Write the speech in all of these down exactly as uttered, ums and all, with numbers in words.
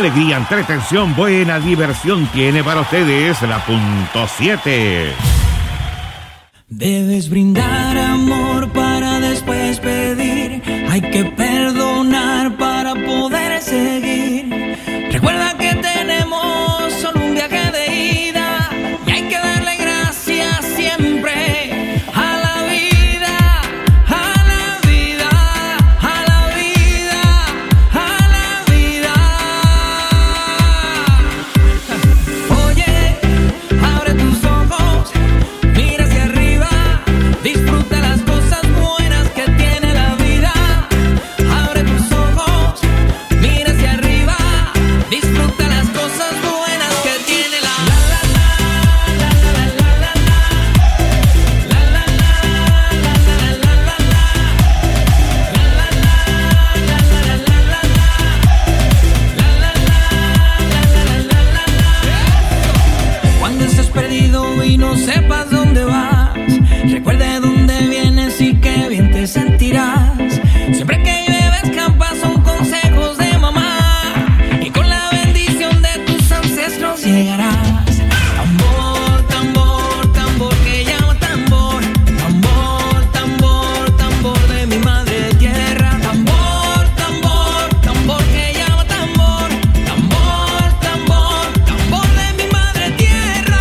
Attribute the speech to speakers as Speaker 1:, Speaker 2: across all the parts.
Speaker 1: alegría, entretención, buena diversión tiene para ustedes la punto siete.
Speaker 2: Debes brindar amor para después pedir. Hay que perdonar para poder seguir. Recuerda que tenemos solo un viaje de ida y hay que darle gracias siempre a la vida, a la vida, a la vida, a la vida. Oye, abre tus ojos, mira hacia arriba, disfruta las cosas buenas que tiene la vida. Abre tus ojos, mira hacia arriba, disfruta las cosas buenas que tiene la la la la la la la la la Cuando estés perdido y no sepas dónde vas, recuerda de dónde vienes y qué bien te sentirás. Siempre que llueve escampa son consejos de mamá y con la bendición de tus ancestros llegarás. Tambor, tambor, tambor que llama tambor. Tambor, tambor, tambor de mi madre tierra. Tambor, tambor, tambor que llama tambor. Tambor, tambor, tambor de mi madre tierra.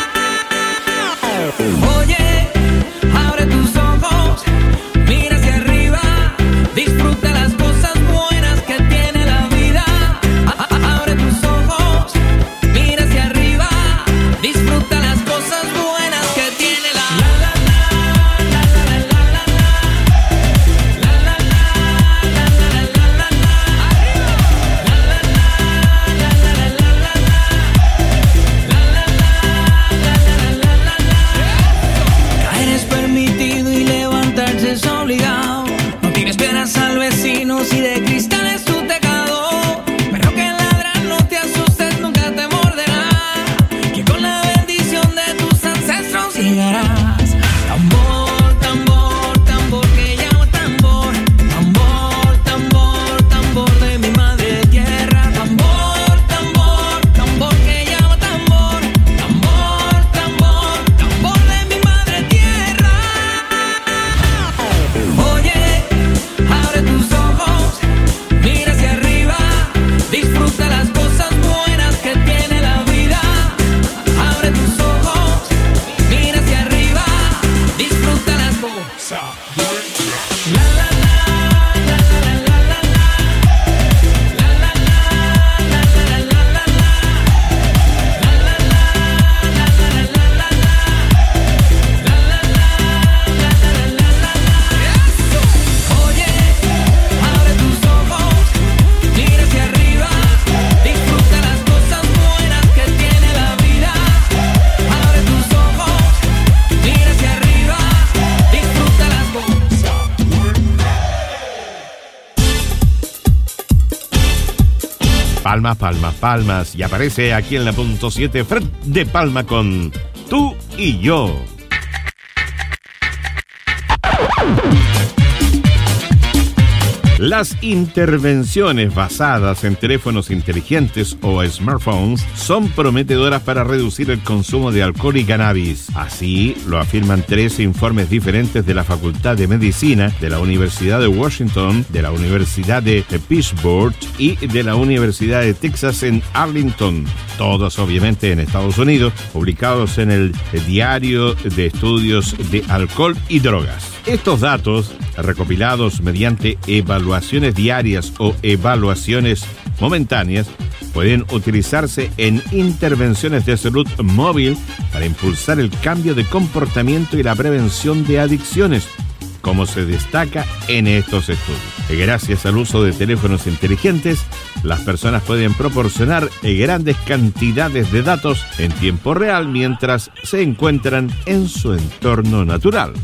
Speaker 2: Oye, abre tus ojos, mira hacia arriba, disfruta las cosas buenas que tiene la vida. A- a- Abre tus ojos, mira hacia arriba, disfruta las cosas buenas que tiene la la la la la la la la la la la la la la Caer es permitido y levantarse es obligado. No tires piedras al vecino si de cristal es tu tejado. Pero que ladra, no te asustes, nunca te morderá. Que con la bendición de tus ancestros llegarás. Tambor, tambor, tambor que llama tambor. Tambor, tambor, tambor de mi madre tierra. Tambor, tambor, tambor que llama tambor. Tambor, tambor, tambor de mi madre tierra. Oye, abre tus ojos, mira hacia arriba, disfruta las cosas buenas que tiene la vida. Abre tus ojos, mira hacia arriba, disfruta las cosas. La la la la la la la la la la la la la la la Oye, abre tus ojos, mira hacia arriba, disfruta las cosas buenas que tiene la vida. Abre tus ojos, mira hacia arriba, disfruta las cosas.
Speaker 1: Palmas, palmas, palmas. Y aparece aquí en la punto siete Fred de Palma con Tú y Yo. Las intervenciones basadas en teléfonos inteligentes o smartphones son prometedoras para reducir el consumo de alcohol y cannabis. Así lo afirman tres informes diferentes de la Facultad de Medicina, de la Universidad de Washington, de la Universidad de Pittsburgh y de la Universidad de Texas en Arlington. Todos obviamente en Estados Unidos, publicados en el Diario de Estudios de Alcohol y Drogas. Estos datos, recopilados mediante evaluaciones diarias o evaluaciones momentáneas, pueden utilizarse en intervenciones de salud móvil para impulsar el cambio de comportamiento y la prevención de adicciones, como se destaca en estos estudios. Gracias al uso de teléfonos inteligentes, las personas pueden proporcionar grandes cantidades de datos en tiempo real mientras se encuentran en su entorno natural.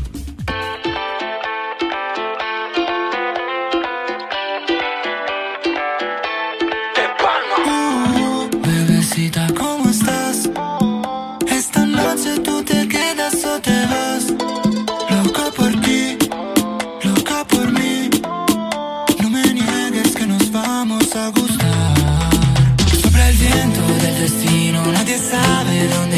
Speaker 3: ¿Cómo estás? Esta noche tú te quedas o te vas. Loca por ti, loca por mí. No me niegues que nos vamos a gustar.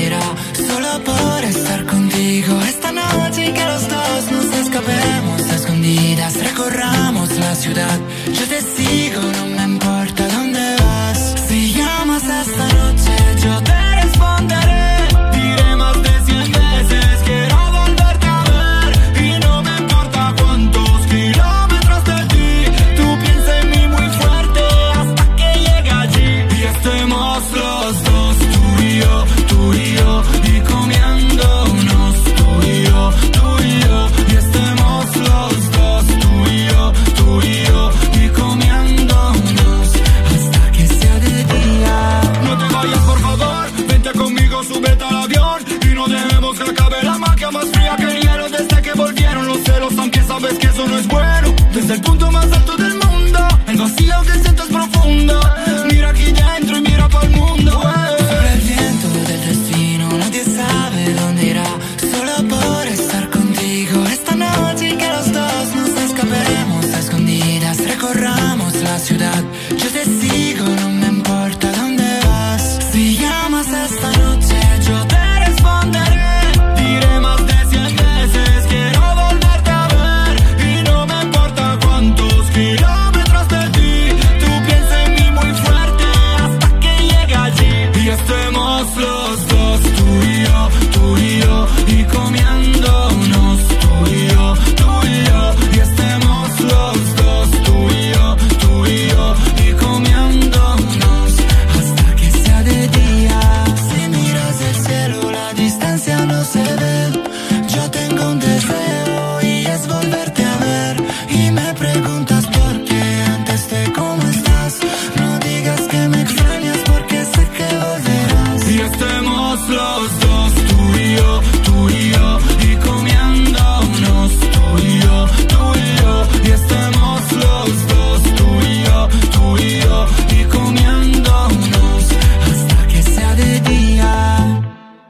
Speaker 3: será solo por estar contigo esta noche y que los dos nos escapemos a escondidas, recorramos la ciudad. Yo te sigo, no me importa dónde vas. Si llamas esta noche, yo te responderé. Diré más de cien veces, quiero volverte a ver. Y no me importa cuántos kilómetros de ti. Tú piensa en mí muy fuerte hasta que llegue allí. Y estemos los dos, tú y yo, tú y yo. Y comiéndonos, tú y yo, tú y yo. Y estemos los dos, tú y yo, tú y yo. Y comiéndonos hasta que sea de día.
Speaker 4: No te vayas, por favor, vente conmigo, súbete al avión. Y no dejemos que acabe la magia más fría que el hielo. Desde que volvieron los celos, aunque sabes que eso no es bueno. Desde el punto más alto del mundo, el vacío que siento es profundo. Mira aquí dentro y mira para el mundo, eh.
Speaker 3: Sobre el viento del destino, nadie sabe dónde irá. Solo por estar contigo esta noche y que los dos nos escaparemos a escondidas, recorramos la ciudad. Yo te sigo, no me importa dónde vas. Si llamas esta noche, yo te responderé. Diré más de cien veces, quiero volverte a ver. Y no me importa cuántos kilómetros de ti. Tú piensa en mí muy fuerte hasta que llegue allí. Y estemos los dos, tú y yo, tú y yo. Y comiéndonos, tú y yo, tú y yo. Y estemos los dos, tú y yo, tú y yo. Y comiéndonos hasta que sea de día. Si miras el cielo, la distancia no se ve. Yo tengo un deseo y es volverte a ver. Y me preguntas por qué antes de cómo estás. No digas que me extrañas porque sé que volverás.
Speaker 4: Y estemos los dos, tú y yo, tú y yo. Y comiéndonos, tú y yo, tú y yo. Y estemos los dos, tú y yo, tú y yo.
Speaker 3: Y comiéndonos hasta que sea de día.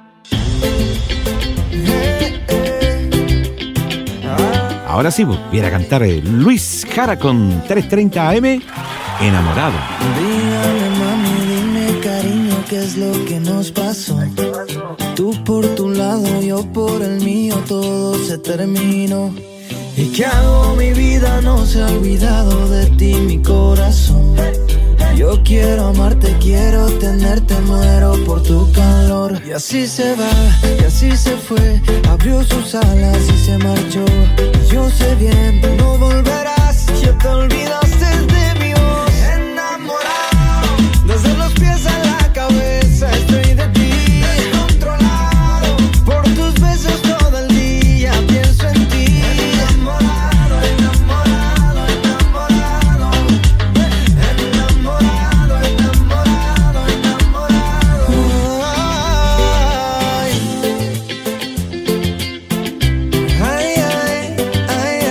Speaker 1: Ahora sí, pues, viene a cantar eh, Luis Jara con trescientos treinta A M, Enamorado.
Speaker 5: Dígame, mami, dime, cariño, qué es lo que nos pasó. Tú por tu lado, yo por el mío, todo se terminó. ¿Y qué hago? Mi vida no se ha olvidado de ti, mi corazón. Yo quiero amarte, quiero tenerte, muero por tu calor. Y así se va, y así se fue, abrió sus alas y se marchó. Y yo sé bien, no volverás, ya te olvidaste de mi voz. Enamorado, desde los pies a la cabeza, estoy de ti. Descontrolado, por tus besos todo el día pienso en ti. Enamorado, enamorado, enamorado. Enamorado, enamorado, enamorado. Ay, ay, ay,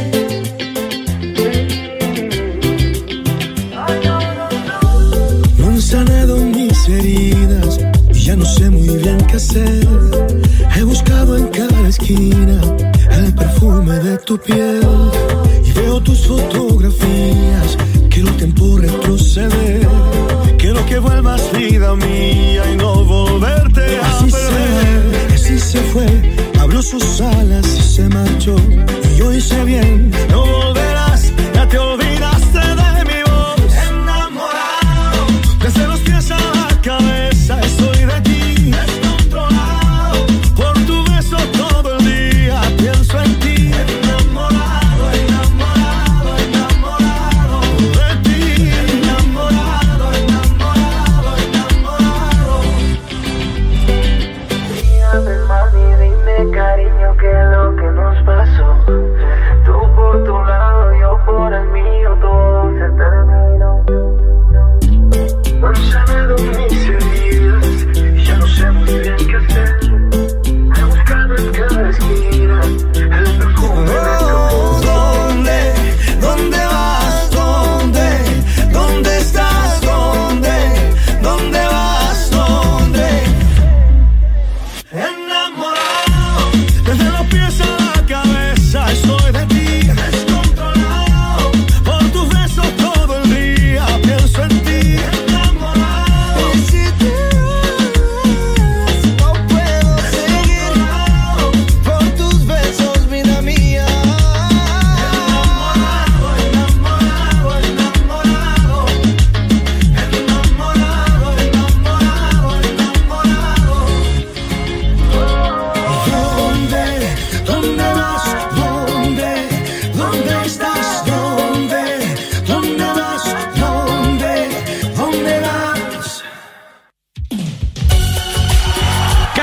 Speaker 5: ay. No han sanado mis heridas y ya no sé muy bien qué hacer. He buscado en cada esquina el perfume de tu piel y veo tus fotografías. Quiero tiempo retroceder, quiero que vuelvas vida mía y no volverte a así perder. Se, así se fue, abrió sus alas y se marchó. Y yo hice bien, no volverás, ya te olvidaste de mi voz. Enamorado, desde los pies a la cabeza estoy de ti. Descontrolado, por tu beso todo el día pienso en ti. Enamorado, enamorado, enamorado de ti. Enamorado, enamorado, enamorado. Dígame, mami, dime, cariño, qué es lo que nos pasó. Tú por tu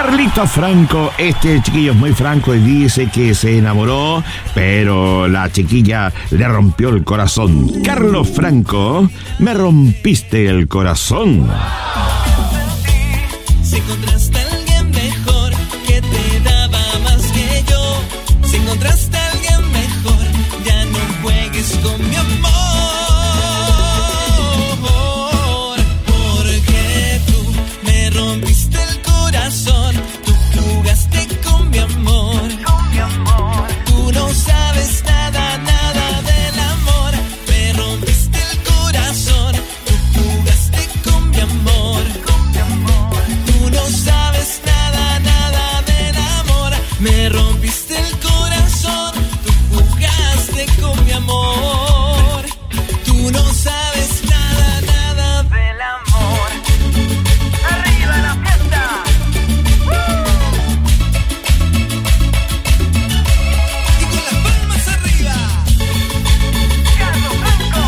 Speaker 1: Carlitos Franco, este chiquillo es muy franco y dice que se enamoró, pero la chiquilla le rompió el corazón. Carlos Franco, me rompiste el corazón.
Speaker 2: Si encontraste a alguien mejor que te daba más que yo, si encontraste a alguien mejor, ya no juegues con mi amor, porque tú me rompiste el corazón, tú jugaste con mi amor, tú no sabes nada, nada del amor, me rompiste el corazón, tú jugaste con mi amor, tú no sabes nada, nada del amor, me rompiste el corazón, tú jugaste con mi amor, tú no sabes nada, nada del amor. ¡Arriba la fiesta! Y con las palmas arriba. Carlos Franco.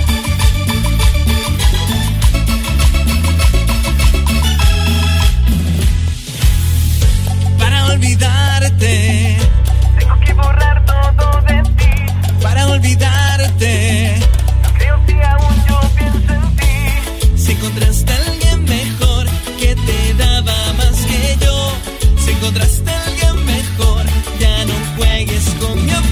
Speaker 2: Para olvidarte, tengo que borrar todo de ti. Para olvidarte, no creo si aún yo pienso en ti. Si encontraste a alguien mejor que te daba más que yo, si encontraste a alguien mejor, ya no juegues con mi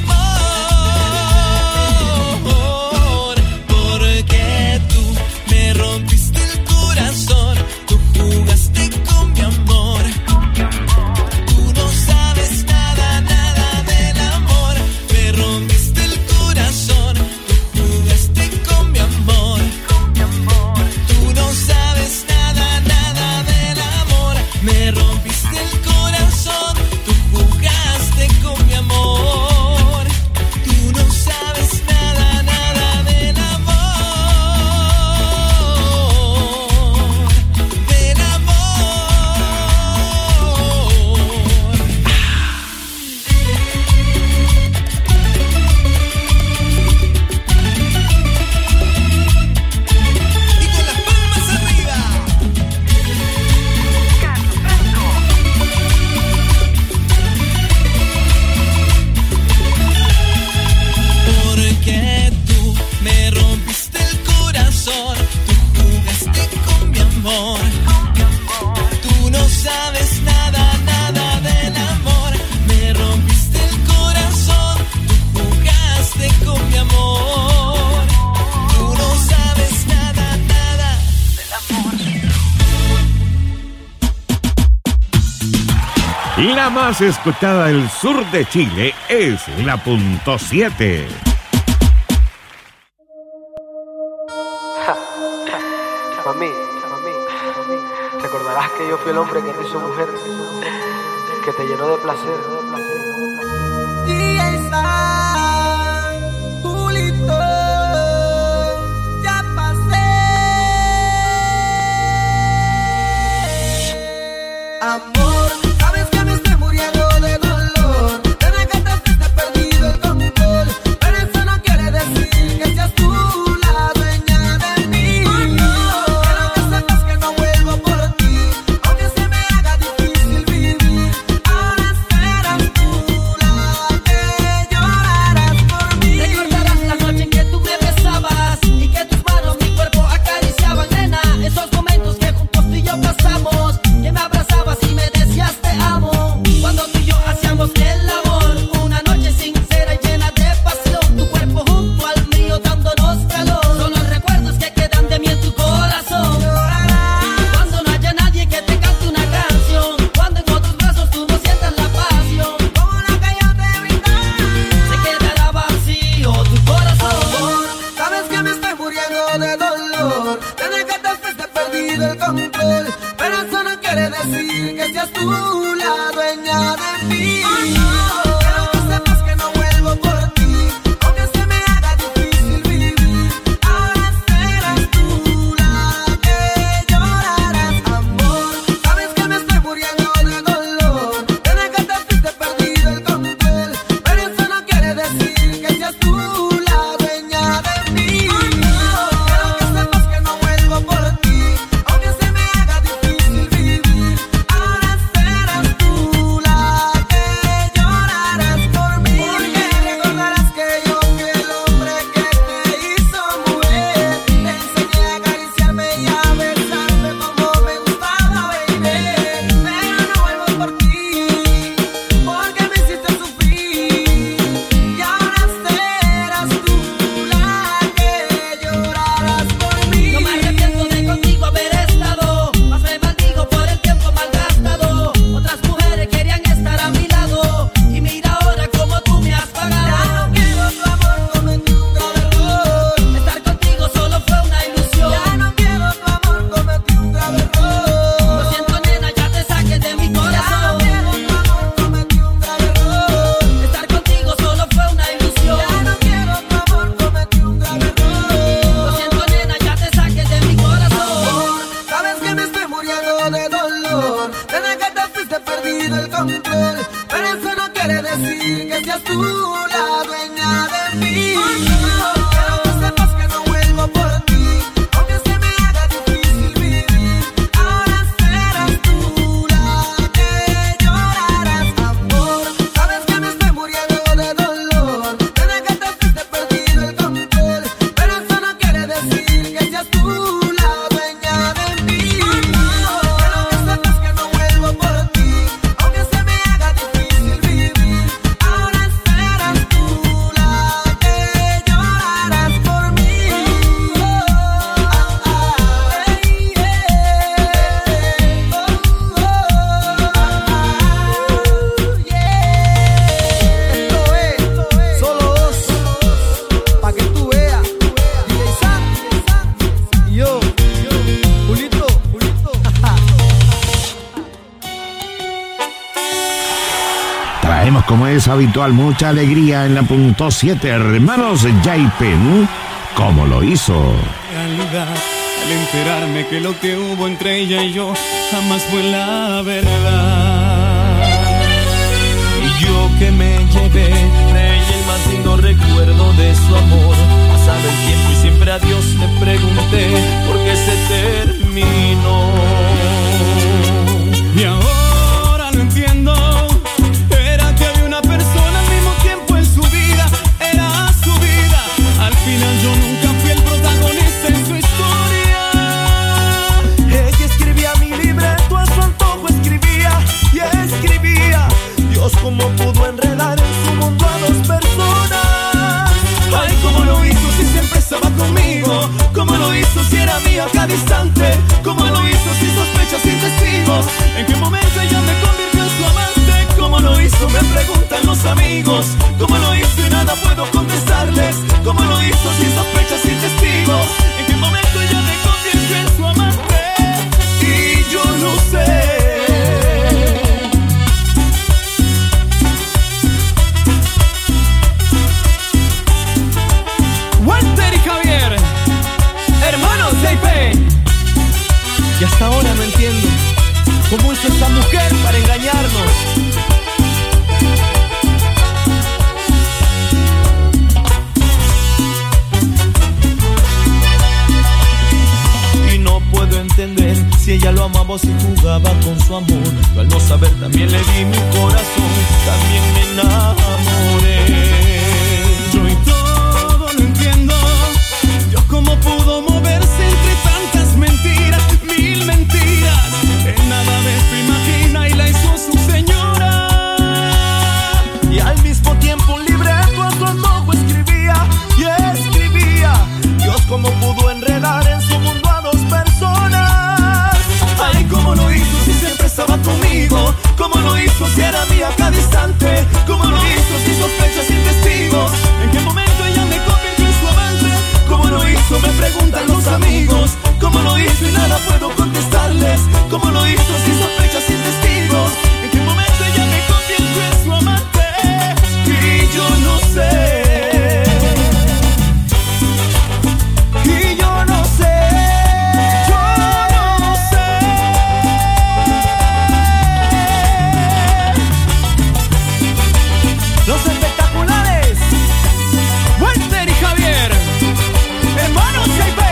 Speaker 2: amor, porque tú me rompiste el corazón, tú jugaste con mi amor, tú no sabes nada, nada del amor, me rompiste el corazón, tú jugaste con mi amor, tú no sabes nada, nada del amor, me rompiste el corazón, tú jugaste con mi amor, tú no sabes nada, nada del amor, del amor. Y con las palmas arriba. Porque tú me rompiste el corazón, tú jugaste con mi amor, tú no sabes nada, nada del amor, me rompiste el corazón, tú jugaste con mi amor, tú no sabes nada, nada del amor.
Speaker 1: La más escuchada del sur de Chile es la punto siete.
Speaker 6: Mami, mami, mami, recordarás que yo fui el hombre que te hizo mujer, que te llenó de placer.
Speaker 7: Y ahí está, Julito, ya pasé. Amor, sabes que me estoy muriendo de dolor. Te me encantaste, te he perdido el control. Pero eso no quiere decir que seas tú la dueña de mí. Quiero que sepas que no vuelvo por ti, aunque se me haga difícil vivir. Ahora serás tú la que llorarás por mí. Recordarás la noche en que tú te he perdido el control, pero eso no quiere decir que seas tú la dueña de mí. Quiero que sepas que no vuelvo por ti, aunque se me haga difícil vivir. Ahora serás tú la que llorarás, amor. Sabes que me estoy muriendo de dolor, desde que te fuiste he perdido el control, pero eso no quiere decir que seas tú la dueña de mí. Quiero que sepas que no vuelvo por ti, aunque se me haga difícil vivir. Ahora serás tú la que llorarás por mí. Esto es solo dos, pa' que tú veas. D J Sam y yo, Julito, Julito.
Speaker 1: Traemos, como es habitual, mucha alegría en la punto siete. Hermanos Yaipen, ¿cómo lo hizo?
Speaker 8: Realidad, al enterarme que lo que hubo entre ella y yo jamás fue la verdad. Y yo que me llevé de ella el más lindo recuerdo de su amor. Pasado el tiempo y siempre a Dios le pregunté por qué se terminó. Y ahora lo entiendo. Era que había una persona al mismo tiempo en su vida. Era su vida. Al final yo nunca fui el protagonista en su historia. Ella escribía mi libreto, a su antojo escribía y escribía. Dios, cómo pudo enredar en su mundo a dos personas. Ay, cómo lo hizo si siempre estaba conmigo. Cómo lo hizo si era mía cada instante. Cómo lo hizo sin sospechas, sin testigos. En qué momento ella me convirtió en su amante. Cómo lo hizo, me preguntan los amigos. Cómo lo hizo y nada puedo contestarles. Cómo lo hizo sin sospechas, sin testigos. En qué momento ella me convirtió en su amante. Y yo no sé. Walter y Javier, hermanos J P. Y hasta ahora no entiendo cómo hizo esta mujer para engañarnos. Y no puedo entender si ella lo amaba o si jugaba con su amor. Yo al no saber también le di mi corazón, también me enamoré. Yo y todo lo entiendo. Yo cómo pudo moverse entre tantas mentiras, mil mentiras. Él nada de esto imagina y la hizo su señora. Y al mismo tiempo un libreto a su antojo escribía y escribía. Dios, cómo pudo enredar en su mundo a dos personas. Ay, cómo lo hizo si siempre estaba conmigo. Cómo lo hizo si era mía cada instante. Cómo lo hizo sin sospechas, sin testigos. En qué momento ella me convirtió en su amante. Cómo lo hizo, me preguntan los amigos. Cómo lo hizo y nada puedo contestarles. Cómo lo hizo sin sospechas, sin testigos. En qué momento ella me convirtió en su amante. Y yo no sé. Y yo no sé. Yo no sé. Los espectaculares Walter y Javier, hermanos J P.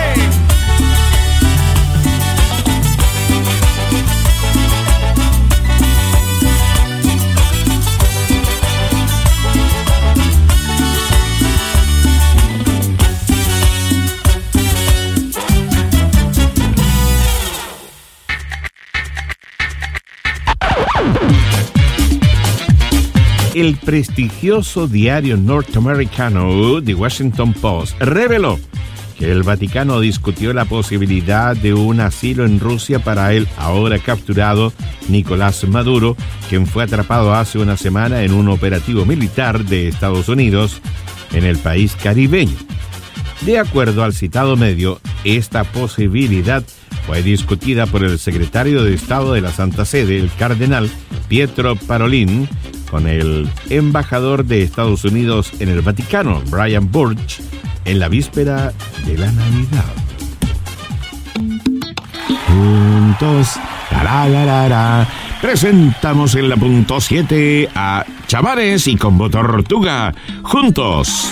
Speaker 1: El prestigioso diario norteamericano The Washington Post reveló que el Vaticano discutió la posibilidad de un asilo en Rusia para el ahora capturado Nicolás Maduro, quien fue atrapado hace una semana en un operativo militar de Estados Unidos en el país caribeño. De acuerdo al citado medio, esta posibilidad fue discutida por el secretario de Estado de la Santa Sede, el cardenal Pietro Parolin, con el embajador de Estados Unidos en el Vaticano, Brian Burch, en la víspera de la Navidad. Juntos, tararara, presentamos en la punto siete a Chamanes y Combo Tortuga, juntos.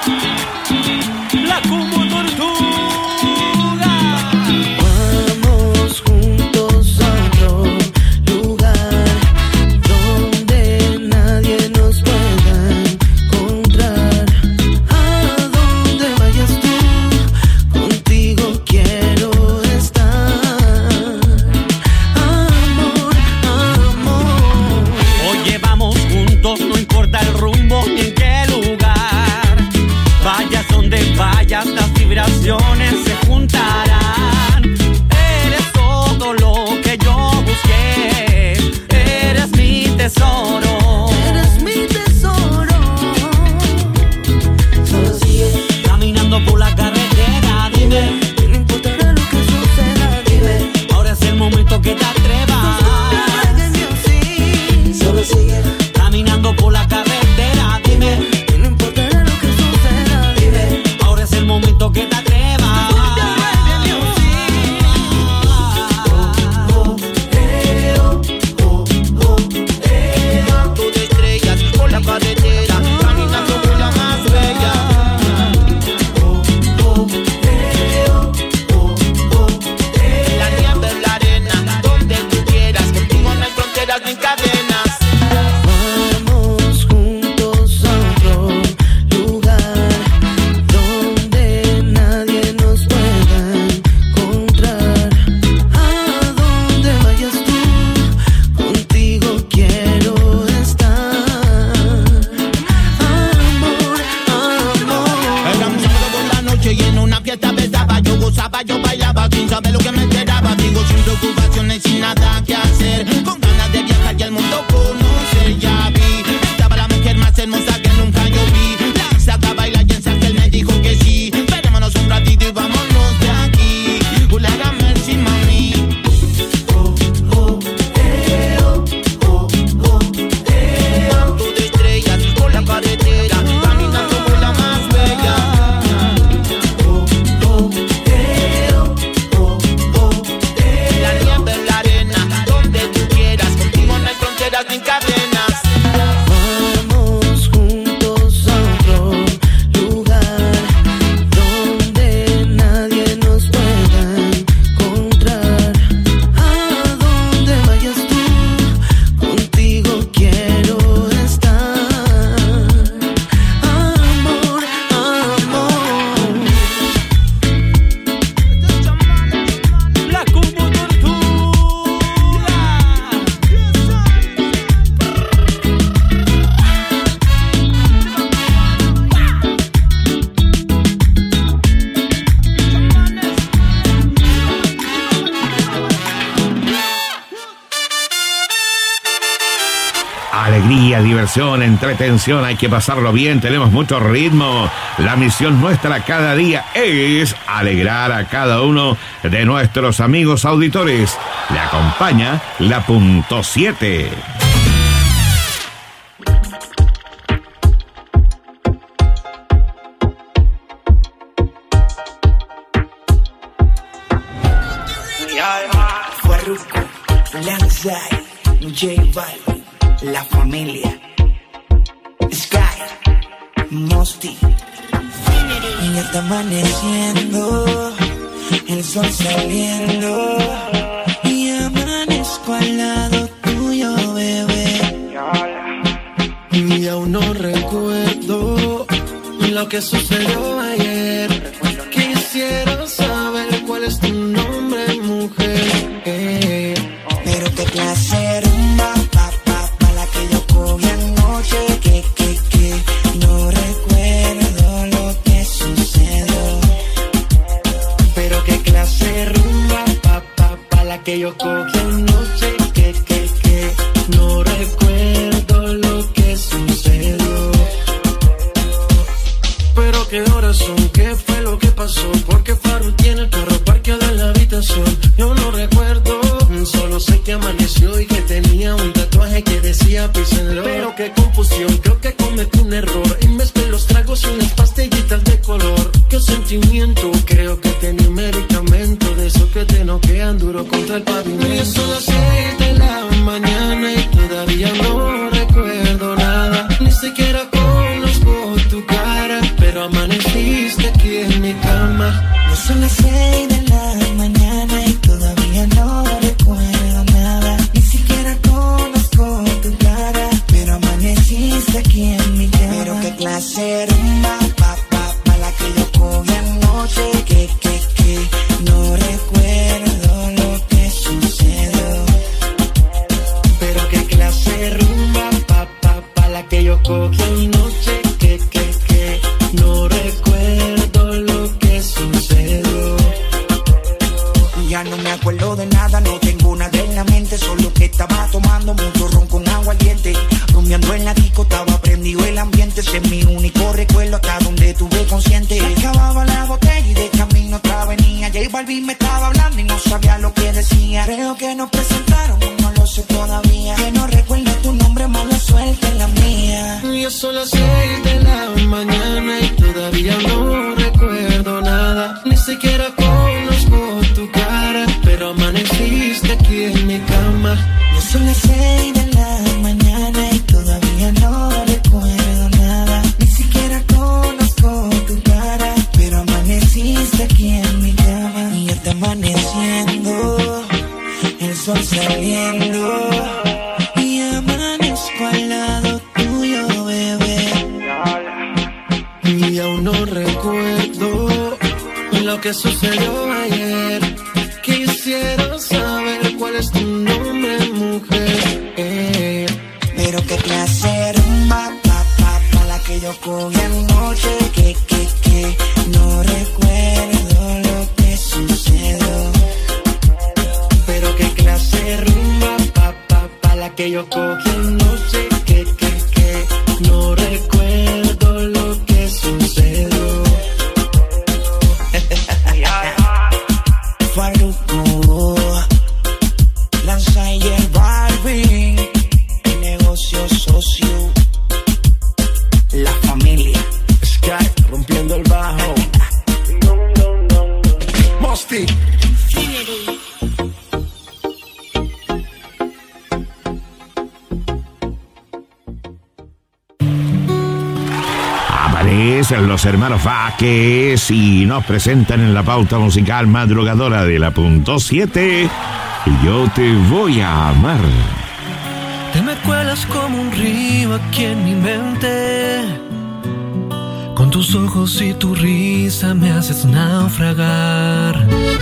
Speaker 8: La Combo Tortuga.
Speaker 7: Vamos juntos a otro lugar donde nadie nos pueda encontrar. A donde vayas tú, contigo quiero estar. Amor, amor.
Speaker 8: Oye, vamos juntos, no importa el rumbo ni en qué lugar. Vayas donde vayas, las vibraciones se juntarán. Eres todo lo que yo busqué. Eres mi tesoro.
Speaker 7: Eres mi tesoro. Solo sigue
Speaker 8: Caminando por la carretera, dime.
Speaker 7: no importará lo que suceda, dime.
Speaker 8: Ahora es el momento que te atrevas.
Speaker 7: Solo sigue,
Speaker 8: Caminando por la carretera, dime.
Speaker 7: no importará lo que suceda, dime.
Speaker 8: Ahora es el momento que te atrevas.
Speaker 3: Tú de estrellas por la carretera, caminando por la más bella. La nieve en la arena, donde tú quieras, contigo no hay fronteras ni cadenas.
Speaker 7: Vamos juntos a otro lugar donde nadie nos pueda encontrar. A donde vayas tú, contigo quiero estar. Amor, amor.
Speaker 3: Era un sábado por la noche y en una fiesta besaba. Yo gozaba, yo bailaba sin saber lo que me esperaba. Digo, sin preocupaciones, sin nada que hacer. Con ganas de viajar y el mundo conocer. Ya vi, estaba la mujer más hermosa que nunca yo vi. La saca a bailar y en Sánchez me dijo que sí. Esperémonos un ratito y vámonos de aquí. Hola, merci, mami. Tú de estrellas por la carretera, caminando por la más bella. La nieve en la arena, donde tú quieras, contigo no hay fronteras ni cadenas.
Speaker 7: Vamos juntos a otro lugar donde nadie nos pueda encontrar. A donde vayas tú, contigo quiero estar. Amor, amor.
Speaker 8: La Combo Tortuga.
Speaker 1: Alegría, diversión, entretención, hay que pasarlo bien, tenemos mucho ritmo. La misión nuestra cada día es alegrar a cada uno de nuestros amigos auditores. Le acompaña la punto siete.
Speaker 9: Farruko, Lanzai, J Balvin, La Familia, Sky, Mosty. Y ya está amaneciendo, el sol saliendo, y amanezco al lado tuyo, bebé.
Speaker 5: Y aún no recuerdo lo que sucedió ayer. Quisiera saber cuál es tu nombre, mujer. Eh.
Speaker 9: Pero qué clase rumba, pa, pa, pa, la que yo cogí anoche, que, que, que, no recuerdo lo que sucedió.
Speaker 5: Pero qué clase rumba, pa, pa, pa, la que yo cogí anoche, que, que, que, no recuerdo lo que sucedió. Pero qué horas son, qué fue lo que pasó, porque Farru tiene el carro parqueado en la habitación. Yo no recuerdo, solo sé que amaneció y que tenía un tatuaje que decía písenlo. Pero qué confusión, creo que cometí un error y mezclé los tragos y unas pastillitas de color. Qué sentimiento, creo que tenía un medicamento de esos que te noquean duro contra el pavimento. Y son las seis de la mañana
Speaker 9: cogí anoche, que, que, que no recuerdo lo que sucedió. Ya no me acuerdo de nada, no tengo nada en la mente, solo que estaba tomando mucho ron con agua caliente. Rumiando en la disco, estaba prendido el ambiente, ese es mi único recuerdo hasta donde tuve consciente. Se acababa la botella y de camino otra venía. J Balvin me estaba hablando y no sabía lo que decía. Creo que nos presentaron, no lo sé todavía. Que no recuerdo tu nombre, mala suerte en la mía.
Speaker 5: Ya son las seis de la mañana y todavía no recuerdo nada. Ni siquiera conozco tu cara, pero amaneciste aquí en mi cama.
Speaker 9: Ya son las seis de la mañana y todavía no recuerdo nada. Ni siquiera conozco tu cara, pero amaneciste aquí en mi cama. Y ya está amaneciendo, el sol saliendo, y amanezco al lado tuyo, bebé.
Speaker 5: Y aún no recuerdo lo que sucedió ayer. Quisiera saber cuál es tu nombre, mujer. Eh.
Speaker 9: Pero qué clase rumba, pa, pa, pa, la que yo cogí anoche. Que, que, que no recuerdo lo que sucedió.
Speaker 5: Pero qué clase rumba, pa, pa, pa, la que yo cogí anoche. Que, que, que no recuerdo lo que sucedió.
Speaker 9: Farruko, Lanza y el Balvin, el negocio socio, la familia.
Speaker 5: Sky rompiendo el bajo. Mosty.
Speaker 1: Aparecen los hermanos Vázquez y nos presentan en la pauta musical madrugadora de la punto siete. Y yo te voy a amar.
Speaker 2: Te me cuelas como un río aquí en mi mente. Con tus ojos y tu risa me haces naufragar.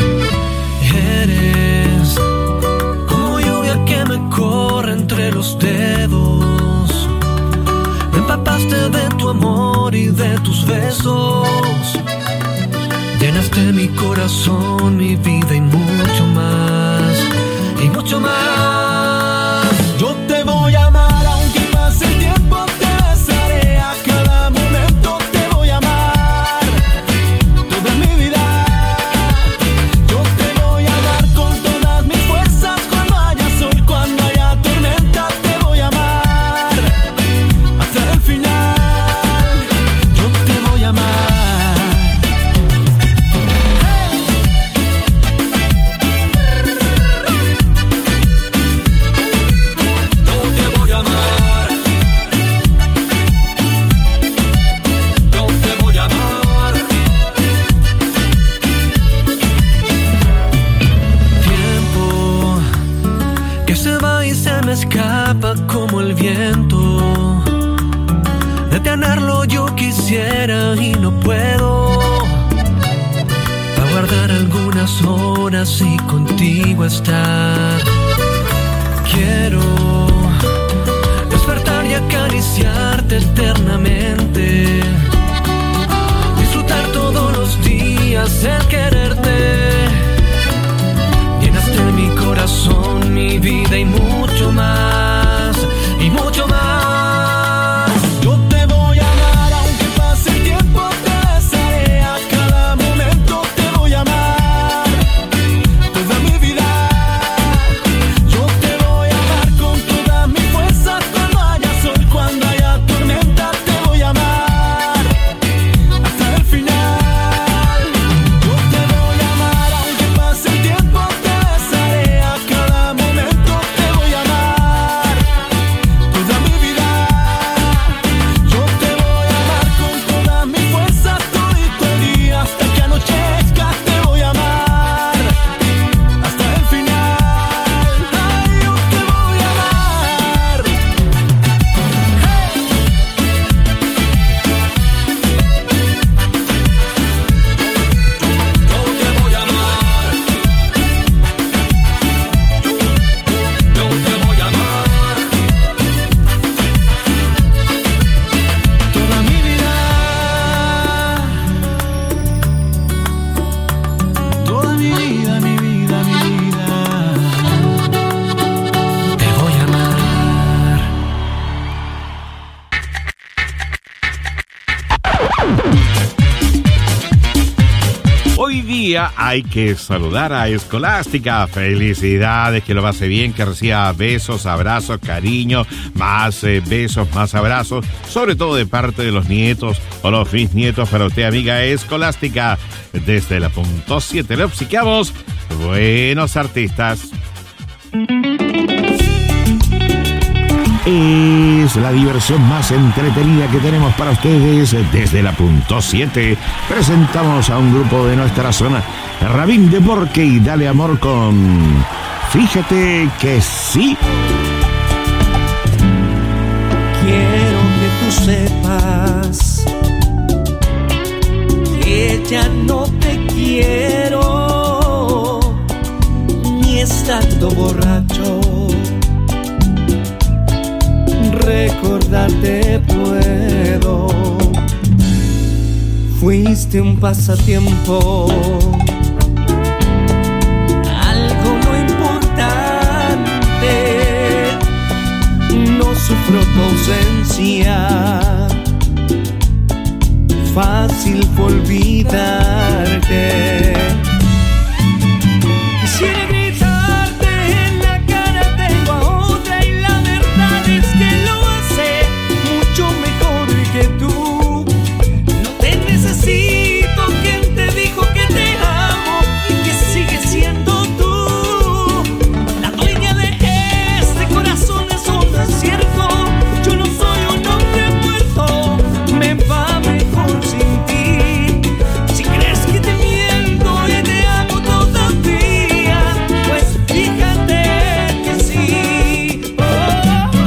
Speaker 2: Eres como lluvia que me corre entre los dedos. Me empapaste de tu amor y de tus besos. Llenaste mi corazón, mi vida y mucho más. Y mucho más.
Speaker 8: Yo te voy a amar aunque pase el tiempo, te besaré a cada momento, te voy a amar toda mi vida. Yo te voy a dar con todas mis fuerzas, cuando haya sol, cuando haya tormenta, te voy a amar hasta el final. Yo te voy a amar.
Speaker 2: Escapa como el viento. Detenerlo yo quisiera y no puedo. Para guardar algunas horas y contigo estar. Quiero despertar y acariciarte eternamente. Disfrutar todos los días el quererte. Llenaste mi corazón, mi vida y mucho más, y mucho más.
Speaker 8: Yo te voy a amar aunque pase el tiempo, te besaré a cada momento, te voy a amar toda mi vida. Yo te voy a amar con tu
Speaker 1: día hay que saludar a Escolástica. Felicidades, que lo pase bien, que reciba besos, abrazos, cariño, más eh, besos, más abrazos, sobre todo de parte de los nietos o los bisnietos para usted, amiga Escolástica. Desde la punto siete le obsequiamos buenos artistas. Es la diversión más entretenida que tenemos para ustedes. Desde la punto siete presentamos a un grupo de nuestra zona, Rabín de Borque y Dale Amor con Fíjate que sí.
Speaker 8: Quiero que tú sepas que ya no te quiero, ni estando borracho recordarte puedo. Fuiste un pasatiempo, algo muy importante. No sufro tu ausencia, fácil fue olvidarte. Quisiera gritarte en la cara, tengo a otra y la verdad es que lo hace mucho mejor que tú. No te necesito, quien te dijo que te amo y que sigue siendo tú. La dueña de este corazón, eso no es cierto. Yo no soy un hombre muerto, me va mejor sin ti. Si crees que te miento y te amo todavía, pues fíjate que sí. Oh, oh,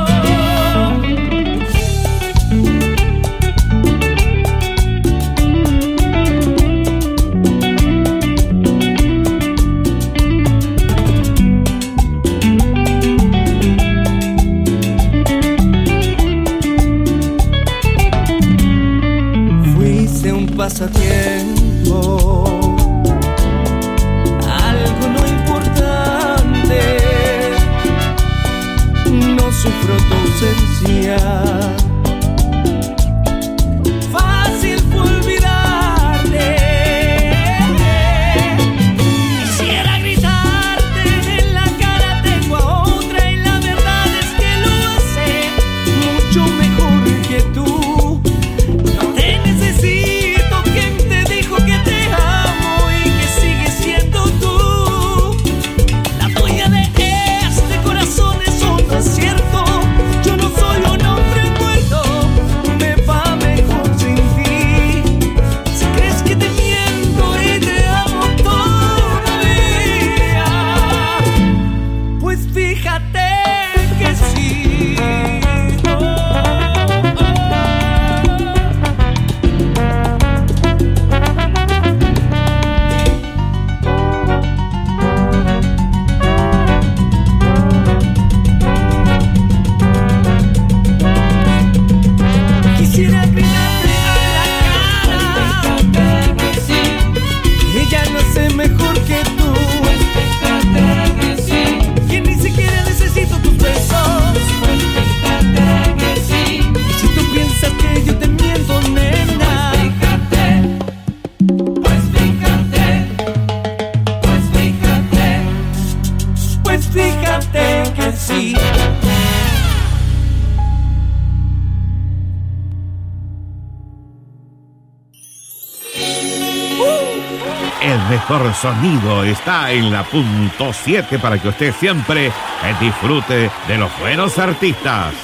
Speaker 8: Fuiste un pasatiempo, algo no importante. No sufro tu ausencia, fácil fue olvidarte. Quisiera gritarte en la cara, tengo a otra y la verdad es que lo hace mucho mejor que tú. No te necesito, quien te dijo que te amo y que sigue siendo tú. La dueña de este corazón, eso no es cierto. Yo no soy un hombre muerto, me va mejor sin ti. Si crees que te miento y te amo todavía, pues fíjate que sí. Oh, oh, oh. Quisiera gritarte a la cara, ella lo hace mejor que tú. Que ni siquiera necesito tus besos. Si tú piensas que yo te miento, nena, pues fíjate, pues fíjate, pues fíjate que sí.
Speaker 1: El mejor sonido está en la punto siete para que usted siempre disfrute de los buenos artistas.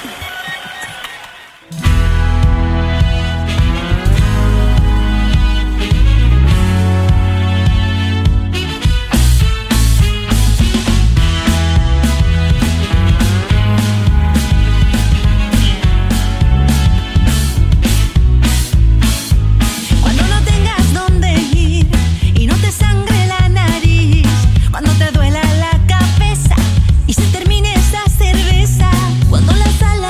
Speaker 10: Cuando no tengas dónde ir y no te sangre la nariz, cuando te duela la cabeza y se termine esa cerveza, cuando la sala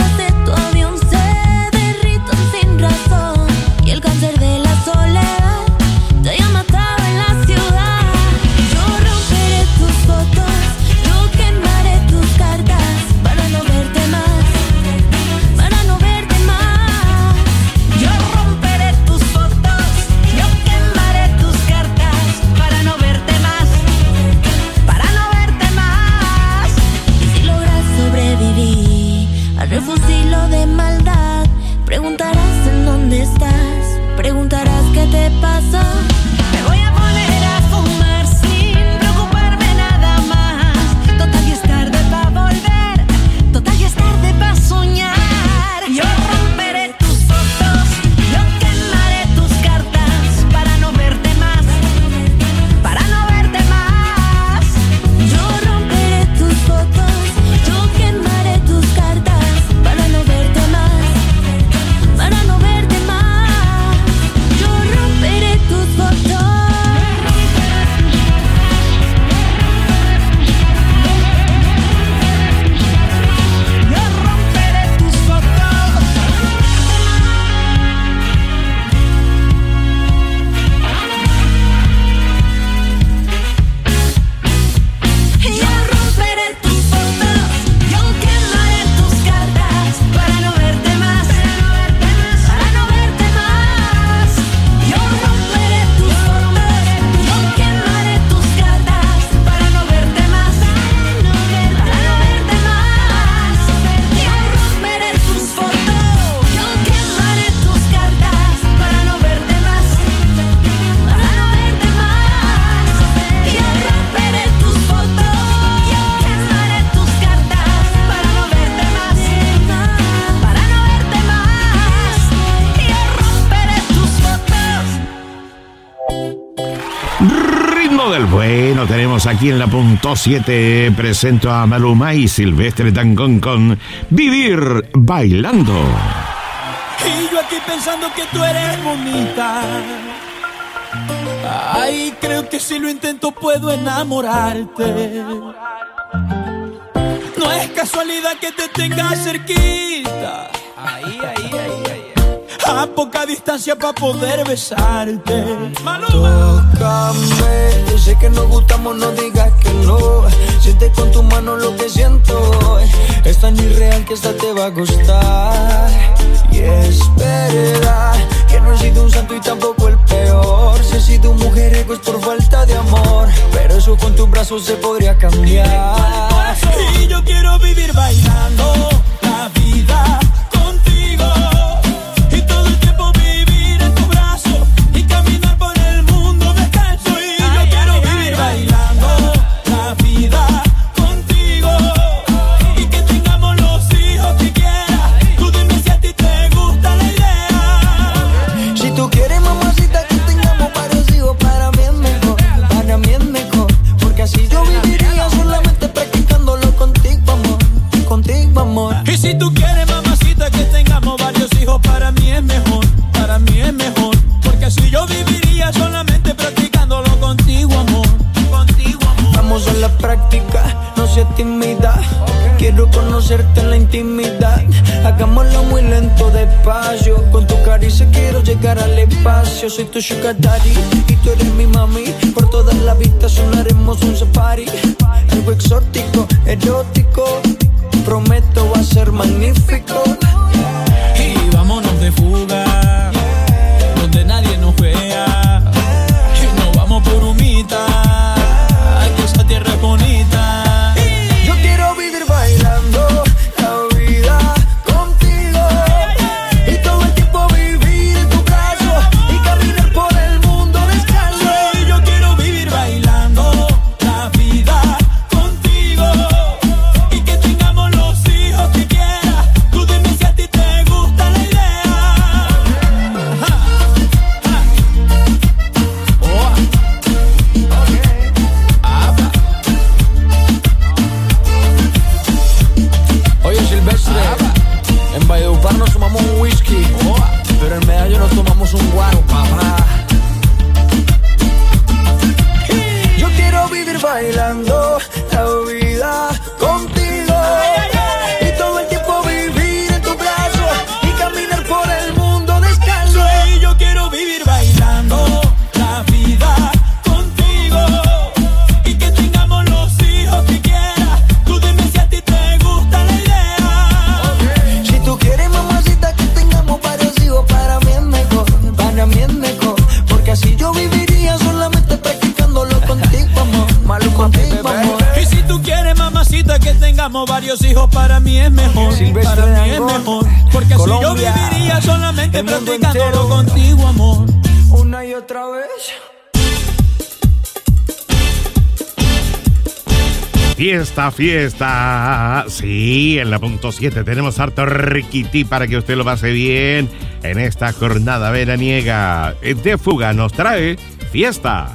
Speaker 10: refugilo de maldad. Preguntarás en dónde estás, preguntarás qué te pasó. Me voy a poner a fumar sin preocuparme nada más. Total ya es tarde pa' volver, total ya es tarde pa' soñar. Yo romperé tus fotos, yo quemaré tus cartas para no verte más, para no verte más. Yo romperé tus fotos, yo quemaré tus cartas para no verte más, para no verte más. Yo romperé tus fotos. Yo romperé tus fotos. Yo romperé tus fotos, yo quemaré tus cartas para no verte más, para no verte más. Yo romperé tus fotos, yo quemaré tus cartas para no verte más, para no verte más. Yo romperé tus fotos, yo quemaré tus cartas para no verte más, para no verte más. Yo romperé tus fotos, yo quemaré tus cartas para no verte más, para no verte más. Yo romperé tus fotos.
Speaker 1: Ritmo del bueno, tenemos aquí en la punto siete. Presento a Maluma y Silvestre Dangond con Vivir Bailando.
Speaker 8: Y yo aquí pensando que tú eres bonita. Ay, creo que si lo intento puedo enamorarte. No es casualidad que te tenga cerquita. Ahí, ahí, ahí, ahí. A poca distancia para poder besarte. Maluma.
Speaker 9: Tócame, sé que nos gustamos, no digas que no. Siente con tu mano lo que siento. Es tan irreal que esta te va a gustar. Y es verdad que no he sido un santo y tampoco el peor. Si he sido un mujeriego es por falta de amor, pero eso con tus brazos se podría cambiar.
Speaker 8: Y yo quiero vivir bailando la vida contigo. Y todo el tiempo vivir en tu brazo y caminar por el mundo descalzo. Y yo quiero vivir bailando la vida contigo. Y que tengamos los hijos que quieras. Tú dime si a ti te gusta la idea.
Speaker 9: Si tú quieres, mamacita, que tengamos varios hijos, para mí es mejor, para mí es mejor. Porque así yo viviría solamente practicándolo contigo, amor, contigo, amor.
Speaker 8: Y si tú quieres, mamacita, que tengamos varios hijos, para mí es mejor, para mí es mejor. Porque así yo viviría solamente practicándolo contigo, amor, contigo, amor.
Speaker 9: Vamos a la práctica, no seas tímida. Quiero conocerte en la intimidad. Hagámoslo muy lento, despacio. Con tu caricia quiero llegar al espacio. Soy tu sugar daddy y tú eres mi mami. Por toda la habitación haremos un safari. Algo exótico, erótico. Prometo va a ser magnífico.
Speaker 8: Y vámonos de fuga, donde nadie nos vea. Y nos vamos por humita, que esa tierra es bonita.
Speaker 9: Yo quiero vivir bailando la vida contigo. Y todo el tiempo vivir en tu brazo y caminar por el mundo descalzo.
Speaker 8: Y yo quiero vivir bailando la vida contigo. Y que tengamos los hijos que quieras. Tú dime si a ti te gusta la idea. Ja, ja. Oh. Okay. Apa.
Speaker 9: Oye, Silvestre, en Valledupar nos tomamos un whisky, pero en Medallo nos tomamos un guaro, papá. Yo quiero vivir bailando la vida contigo. Y todo el tiempo vivir en tu brazo y caminar por el mundo descalzo.
Speaker 8: Y yo quiero vivir bailando la vida contigo. Y que tengamos los hijos que quieras. Tú dime si a ti te gusta la idea.
Speaker 9: Si tú quieres, mamacita, que tengamos varios hijos, para mí es mejor, para mí es mejor. Porque así yo viviría solamente practicándolo contigo, amor, malo contigo, amor.
Speaker 8: Y si tú quieres, mamacita, que tengamos varios hijos, para mí es mejor,
Speaker 9: Silvestre
Speaker 8: para mí el mundo entero contigo, amor.
Speaker 7: Una y otra vez.
Speaker 1: Fiesta, fiesta. Sí, en la punto siete tenemos harto riquití para que usted lo pase bien en esta jornada veraniega. De Fuga nos trae fiesta.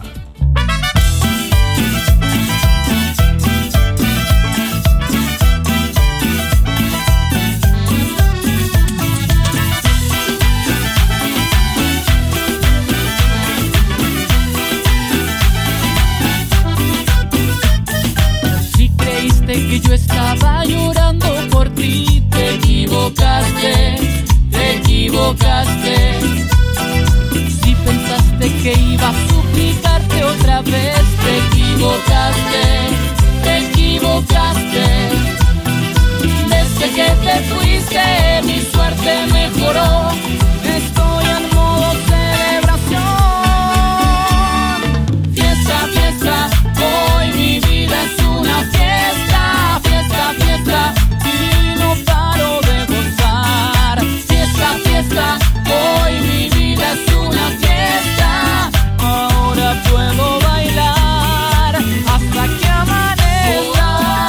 Speaker 11: Que yo estaba llorando por ti, te equivocaste, te equivocaste. Si pensaste que iba a suplicarte otra vez, te equivocaste, te equivocaste. Desde que te fuiste, mi suerte mejoró. Estoy en modo celebración. Fiesta, fiesta, hoy mi vida es una fiesta. Fiesta, fiesta, y no paro de gozar. Fiesta, fiesta, hoy mi vida es una fiesta. Ahora puedo bailar hasta que amanezca.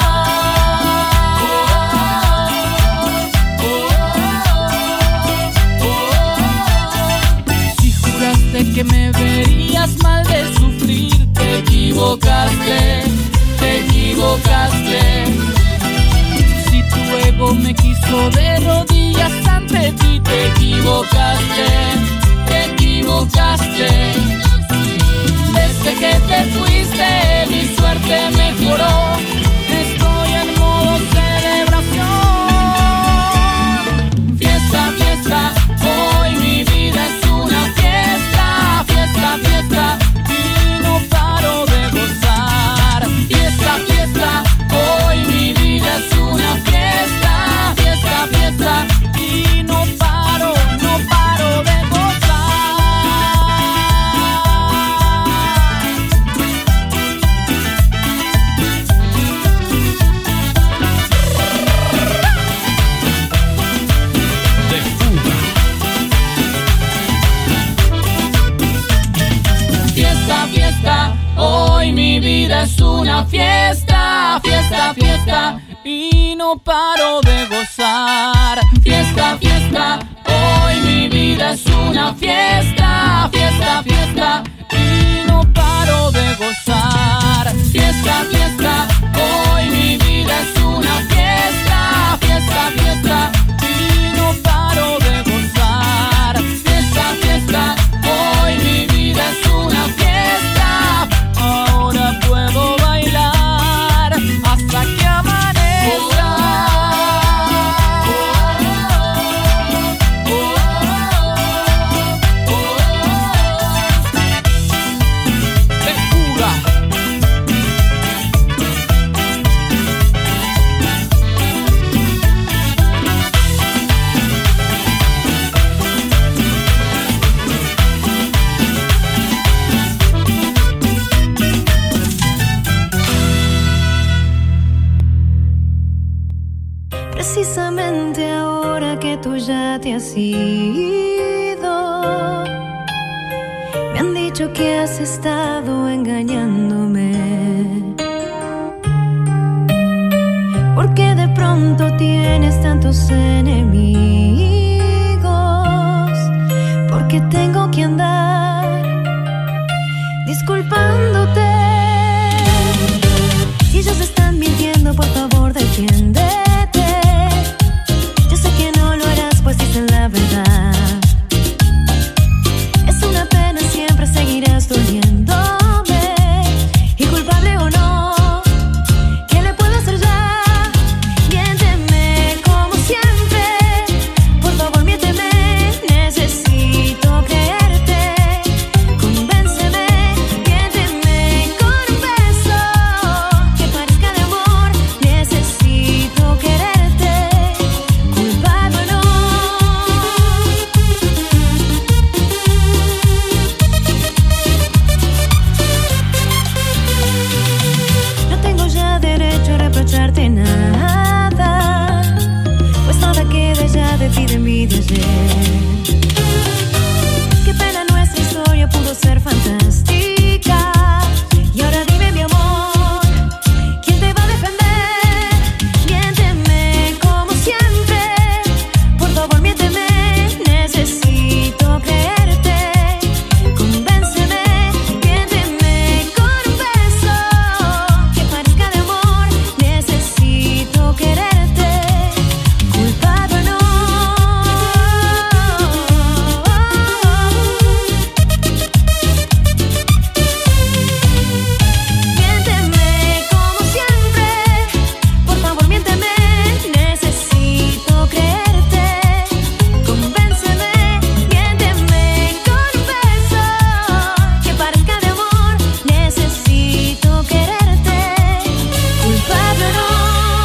Speaker 11: Si juraste que me verías mal de sufrir, te equivocaste, te equivocaste. Si tu ego me quiso de rodillas ante ti, te equivocaste, te equivocaste. Desde que te fuiste, mi suerte mejoró. Estoy en modo celebración. Fiesta, fiesta, hoy mi vida es una fiesta. Fiesta, fiesta, y no paro de gozar. Fiesta, fiesta, hoy mi vida es una fiesta. Fiesta, fiesta, y no paro, no paro de gozar.
Speaker 8: De Fuga.
Speaker 11: Fiesta, fiesta, hoy mi vida es una fiesta. Fiesta, fiesta, y no paro de gozar. Fiesta, fiesta, hoy mi vida es una fiesta. Fiesta, fiesta, y no paro de gozar. Fiesta, fiesta, hoy mi vida es una fiesta. Fiesta, fiesta, y no paro de gozar. Fiesta, fiesta, hoy mi vida es una fiesta. Ahora puedo bailar hasta que amanezca. De Fuga.
Speaker 10: Precisamente ahora que tú ya te has ido, me han dicho que has estado engañándome, porque de pronto tienes tantos enemigos, porque tengo que andar disculpándote. Si ellos están mintiendo, por favor defiéndete. Yo sé que no lo harás, pues dicen la verdad. Es una pena, siempre seguirás doliéndome. Y culpable o no, ¿qué le puedo hacer ya? Miénteme como siempre, por favor miénteme. Necesito creerte. de ti, de mí, de ayer. Qué pena nuestra historia pudo ser fantástica. Y ahora dime, mi amor, ¿quién te va a defender? Miénteme como siempre, por favor, miénteme. Necesito creerte. Convénceme, miénteme con un beso que parezca de amor. Necesito quererte, culpable o no. Miénteme como siempre, por favor, miénteme. Necesito creerte. Convénceme, miénteme con un beso que parezca de amor. Necesito quererte, culpable o no.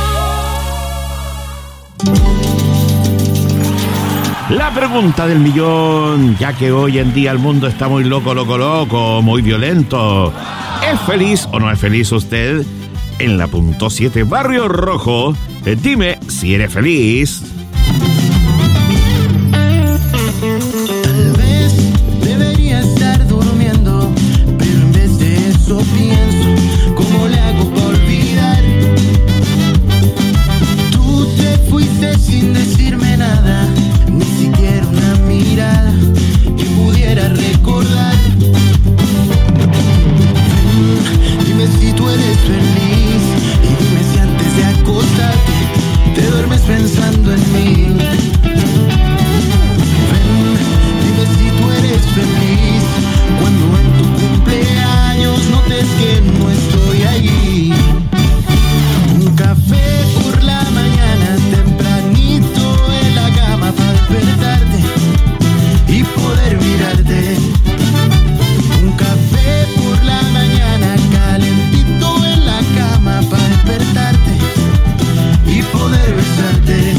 Speaker 1: La pregunta del millón, ya que hoy en día el mundo está muy loco, loco, loco, muy violento. ¿Es feliz o no es feliz usted? En la punto siete Barrio Rojo, eh, dime si eres feliz.
Speaker 5: Tal vez debería estar durmiendo, pero en vez de eso pienso, ¿cómo le hago para olvidar? Tú te fuiste sin decirme nada, ni siquiera una mirada que pudiera recordar. Dime si tú eres feliz y dime si antes de acostarte te duermes pensando en mí. Dime si tú eres feliz cuando en tu cumpleaños notes que no estoy allí. Un café por la mañana tempranito en la cama para despertarte y poder mirarte. Un café por la mañana calentito en la cama para despertarte y poder besarte.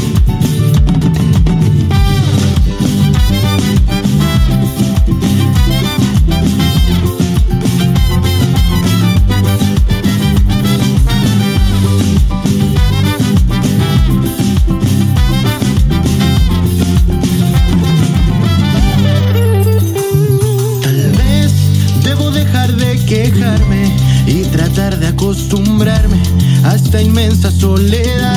Speaker 5: Tal vez debo dejar de quejarme y tratar de acostumbrarme a esta inmensa soledad.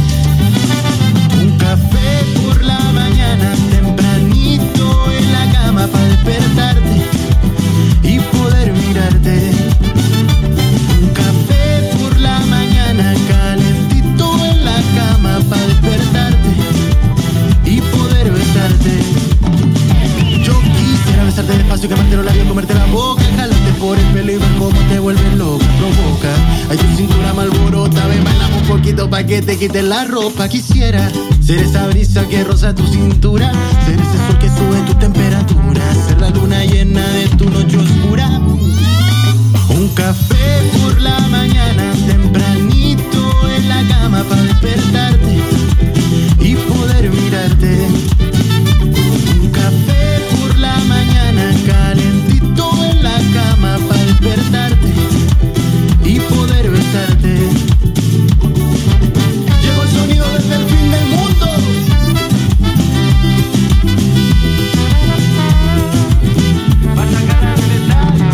Speaker 5: Un café por la mañana tempranito en la cama para despertarte y poder mirarte. Un café por la mañana calentito en la cama para despertarte y poder besarte. Yo quisiera besarte despacio, quemarte los labios, comerte la boca, jalarte por el pelo y ver cómo te vuelves loca, provoca. Ay, tu cintura malborota, ven, bailamos un poquito pa' que te quites la ropa. Quisiera ser esa brisa que roza tu cintura, ser ese sol que sube tu temperatura, ser la luna llena de tu noche oscura. Un café por la mañana tempranito en la cama para despertarte y poder mirarte. Un café por la mañana calentito en la cama para despertarte y poder besarte. Llegó el sonido desde el fin del mundo. Para sacar al estadio.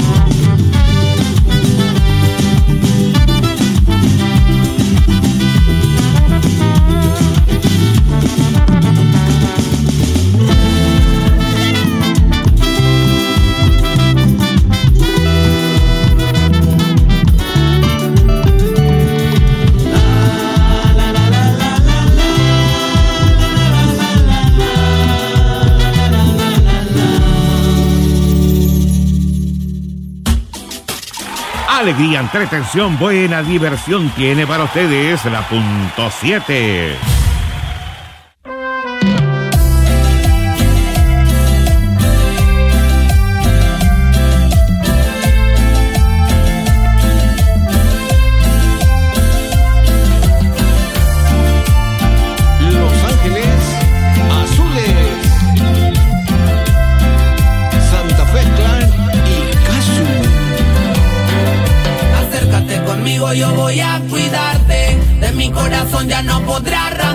Speaker 1: Alegría, entretención, buena diversión tiene para ustedes la punto siete.
Speaker 12: Los Ángeles Azules, Santa Fe Clan y Casu.
Speaker 2: Acércate conmigo, yo voy a cuidarte. De mi corazón ya no podrás arrancar.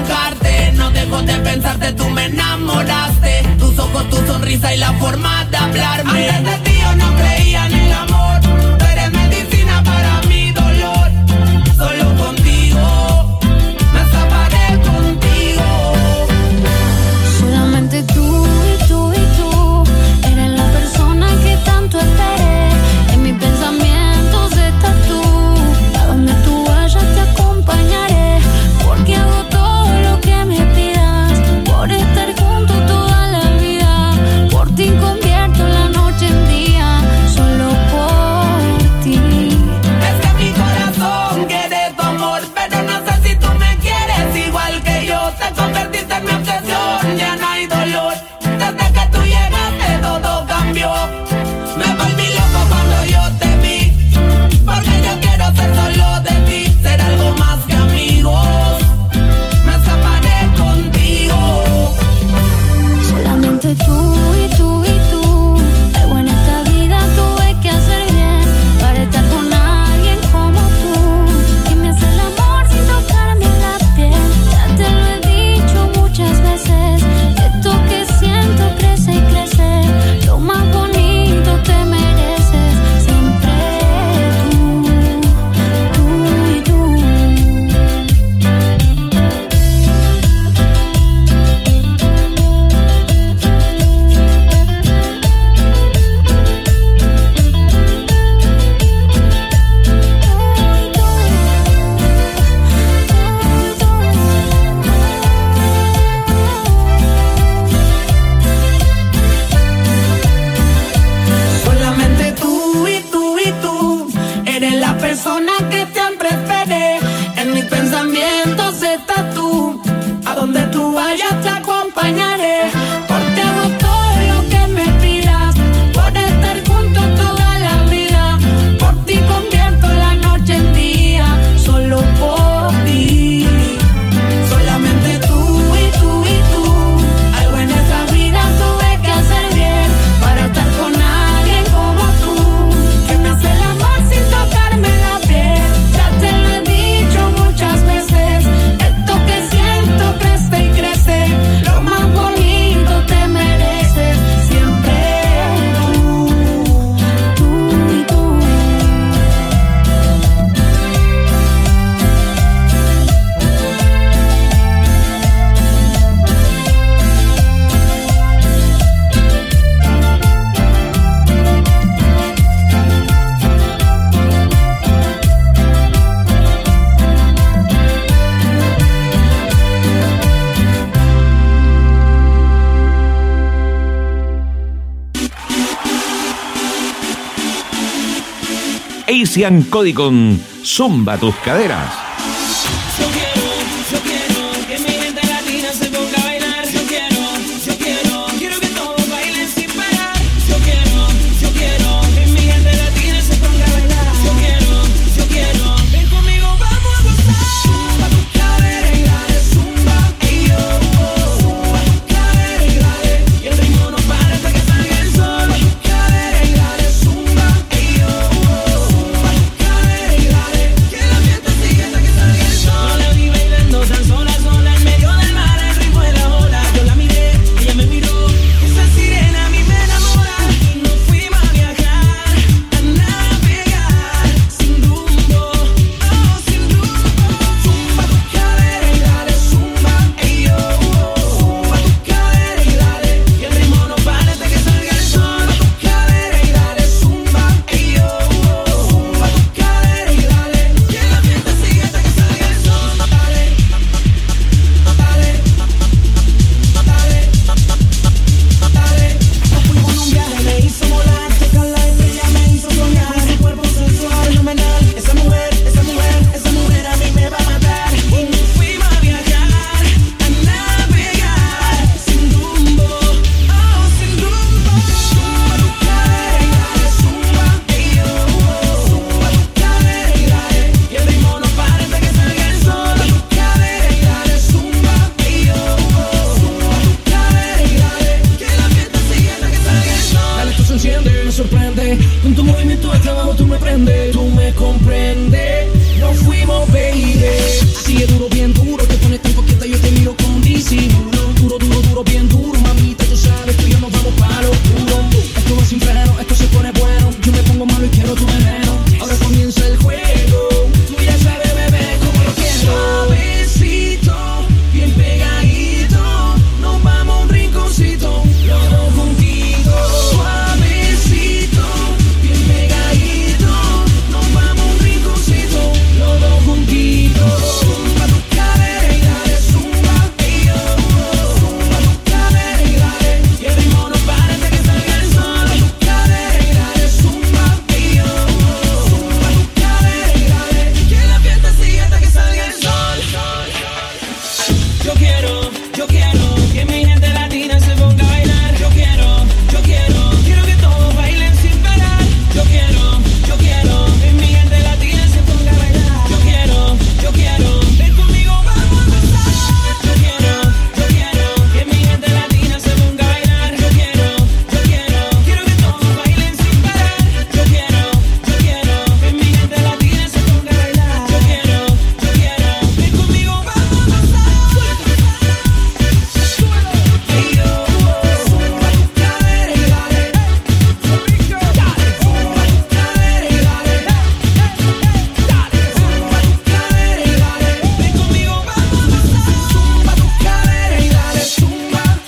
Speaker 2: pensarte tú me enamoraste. Tus ojos, tu sonrisa y la forma de hablarme. Antes de ti yo no creía en el amor. Tú eres medicina para mi dolor. Solo contigo me escaparé contigo.
Speaker 10: Solamente tú y tú y tú eres la persona que tanto esperé. En mis pensamientos estás tú. A donde tú vayas te acompañaré. Porque hago todo lo que me pidas. Por estar junto toda la vida. Por ti convierto la noche en día. Solo por ti.
Speaker 2: Es que mi corazón quiere tu amor, pero no sé si tú me quieres igual que yo. Te convertiste en mi obsesión, ya no hay dolor. Desde que tú llegaste todo cambió. Me volví loco cuando yo te vi. Porque yo quiero ser solo de ti. Ser algo más que amigos. Me escaparé contigo.
Speaker 10: Solamente tú y tú y tú. Algo en esta vida tuve que hacer bien para estar con alguien como tú. Que me hace el amor sin tocarme la piel. Ya te lo he dicho muchas veces. Esto que siento crece y crece. Lo más bonito te mereces. Siempre tú, tú y tú.
Speaker 2: Solamente tú y tú y tú eres la persona que siempre esperé. En mis pensamientos estás tú. A donde tú vayas te acompañaré. Porque hago todo lo que me pidas. Por estar junto toda la vida. Por ti convierto la noche en día. Solo por ti. Solamente tú y tú y tú. Algo en esta vida tuve que hacer bien para estar con alguien como tú. Que me hace el amor sin tocarme la piel. Ya te lo he dicho muchas veces. Esto que siento crece y crece. Lo más bonito te mereces. Siempre tú, tú y tú.
Speaker 1: Asian Cody con Zumba tus caderas.